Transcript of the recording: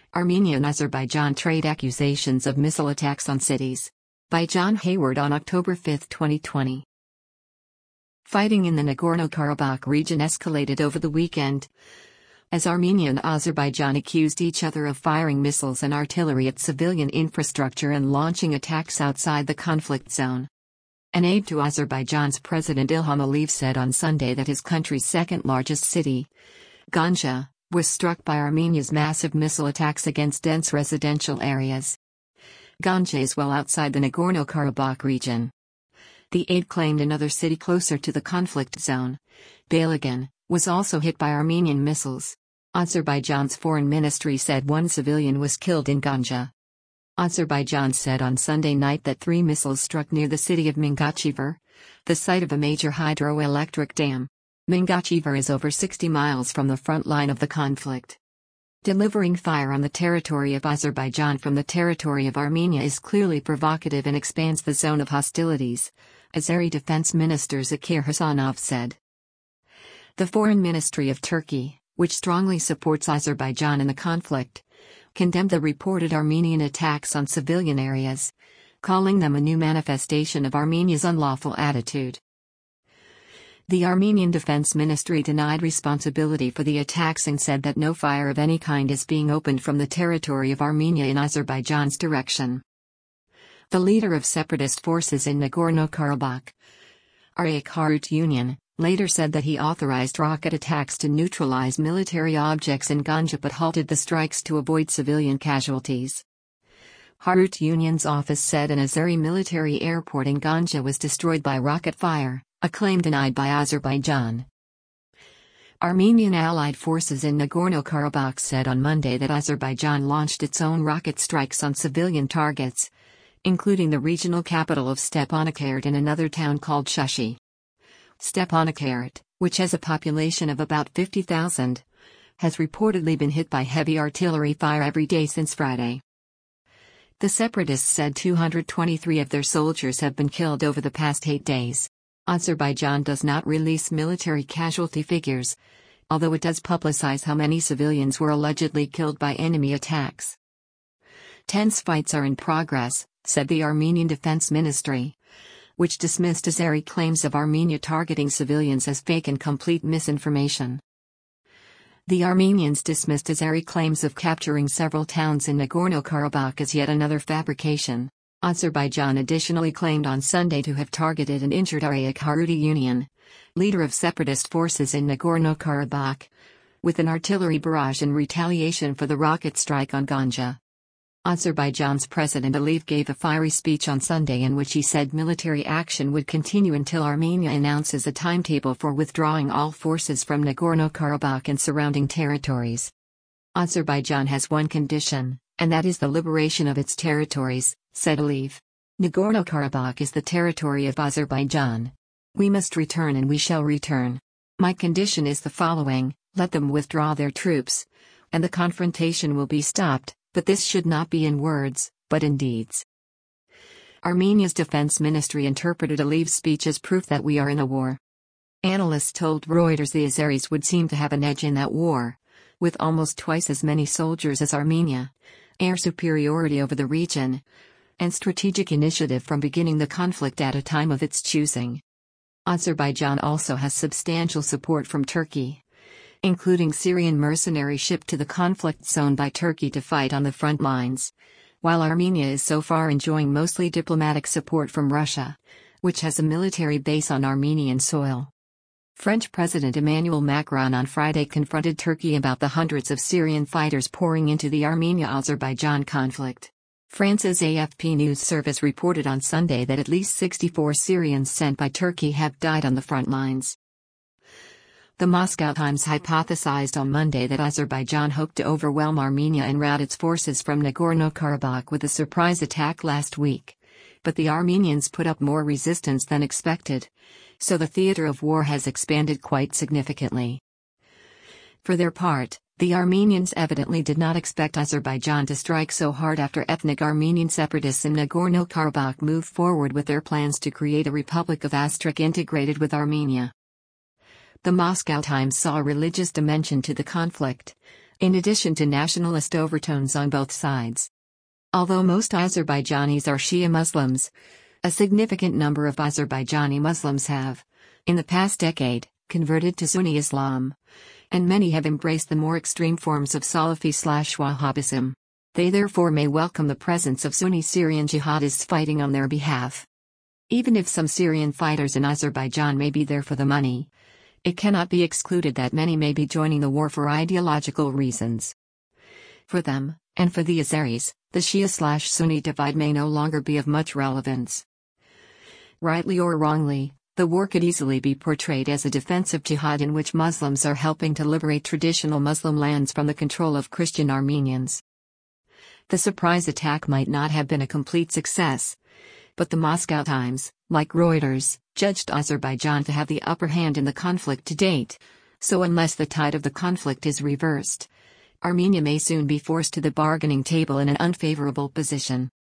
Armenia and Azerbaijan trade accusations of missile attacks on cities. By John Hayward on October 5, 2020. Fighting in the Nagorno-Karabakh region escalated over the weekend, as Armenia and Azerbaijan accused each other of firing missiles and artillery at civilian infrastructure and launching attacks outside the conflict zone. An aide to Azerbaijan's President Ilham Aliyev said on Sunday that his country's second-largest city, Ganja, was struck by Armenia's massive missile attacks against dense residential areas. Ganja is well outside the Nagorno-Karabakh region. The aide claimed another city closer to the conflict zone, Beyligan, was also hit by Armenian missiles. Azerbaijan's foreign ministry said one civilian was killed in Ganja. Azerbaijan said on Sunday night that 3 missiles struck near the city of Mingachever, the site of a major hydroelectric dam. Mingachever is over 60 miles from the front line of the conflict. Delivering fire on the territory of Azerbaijan from the territory of Armenia is clearly provocative and expands the zone of hostilities, Azeri Defense Minister Zakir Hasanov said. The Foreign Ministry of Turkey, which strongly supports Azerbaijan in the conflict, condemned the reported Armenian attacks on civilian areas, calling them a new manifestation of Armenia's unlawful attitude. The Armenian Defense Ministry denied responsibility for the attacks and said that no fire of any kind is being opened from the territory of Armenia in Azerbaijan's direction. The leader of separatist forces in Nagorno-Karabakh, Arayik Harutyunyan, later said that he authorized rocket attacks to neutralize military objects in Ganja but halted the strikes to avoid civilian casualties. Harutyunyan's office said an Azeri military airport in Ganja was destroyed by rocket fire, a claim denied by Azerbaijan. Armenian allied forces in Nagorno-Karabakh said on Monday that Azerbaijan launched its own rocket strikes on civilian targets, including the regional capital of Stepanakert and another town called Shushi. Stepanakert, which has a population of about 50,000, has reportedly been hit by heavy artillery fire every day since Friday. The separatists said 223 of their soldiers have been killed over the past 8 days. Azerbaijan does not release military casualty figures, although it does publicize how many civilians were allegedly killed by enemy attacks. Tense fights are in progress, said the Armenian Defense Ministry, which dismissed Azeri claims of Armenia targeting civilians as fake and complete misinformation. The Armenians dismissed Azeri claims of capturing several towns in Nagorno-Karabakh as yet another fabrication. Azerbaijan additionally claimed on Sunday to have targeted and injured Arayik Harutyunyan, leader of separatist forces in Nagorno-Karabakh, with an artillery barrage in retaliation for the rocket strike on Ganja. Azerbaijan's President Aliyev gave a fiery speech on Sunday in which he said military action would continue until Armenia announces a timetable for withdrawing all forces from Nagorno-Karabakh and surrounding territories. Azerbaijan has one condition, and that is the liberation of its territories, said Aliyev. Nagorno-Karabakh is the territory of Azerbaijan. We must return and we shall return. My condition is the following: let them withdraw their troops, and the confrontation will be stopped, but this should not be in words, but in deeds. Armenia's defense ministry interpreted Aliyev's speech as proof that we are in a war. Analysts told Reuters the Azeris would seem to have an edge in that war, with almost twice as many soldiers as Armenia, air superiority over the region, and strategic initiative from beginning the conflict at a time of its choosing. Azerbaijan also has substantial support from Turkey, including Syrian mercenaries shipped to the conflict zone by Turkey to fight on the front lines, while Armenia is so far enjoying mostly diplomatic support from Russia, which has a military base on Armenian soil. French President Emmanuel Macron on Friday confronted Turkey about the hundreds of Syrian fighters pouring into the Armenia-Azerbaijan conflict. France's AFP news service reported on Sunday that at least 64 Syrians sent by Turkey have died on the front lines. The Moscow Times hypothesized on Monday that Azerbaijan hoped to overwhelm Armenia and rout its forces from Nagorno-Karabakh with a surprise attack last week, but the Armenians put up more resistance than expected, so the theater of war has expanded quite significantly. For their part, the Armenians evidently did not expect Azerbaijan to strike so hard after ethnic Armenian separatists in Nagorno-Karabakh moved forward with their plans to create a Republic of Astrakhan integrated with Armenia. The Moscow Times saw a religious dimension to the conflict, in addition to nationalist overtones on both sides. Although most Azerbaijanis are Shia Muslims, a significant number of Azerbaijani Muslims have, in the past decade, converted to Sunni Islam, and many have embraced the more extreme forms of Salafi/Wahhabism. They therefore may welcome the presence of Sunni Syrian jihadists fighting on their behalf. Even if some Syrian fighters in Azerbaijan may be there for the money, it cannot be excluded that many may be joining the war for ideological reasons. For them, and for the Azeris, the Shia/Sunni divide may no longer be of much relevance. Rightly or wrongly, the war could easily be portrayed as a defensive jihad in which Muslims are helping to liberate traditional Muslim lands from the control of Christian Armenians. The surprise attack might not have been a complete success, but the Moscow Times, like Reuters, judged Azerbaijan to have the upper hand in the conflict to date, so unless the tide of the conflict is reversed, Armenia may soon be forced to the bargaining table in an unfavorable position.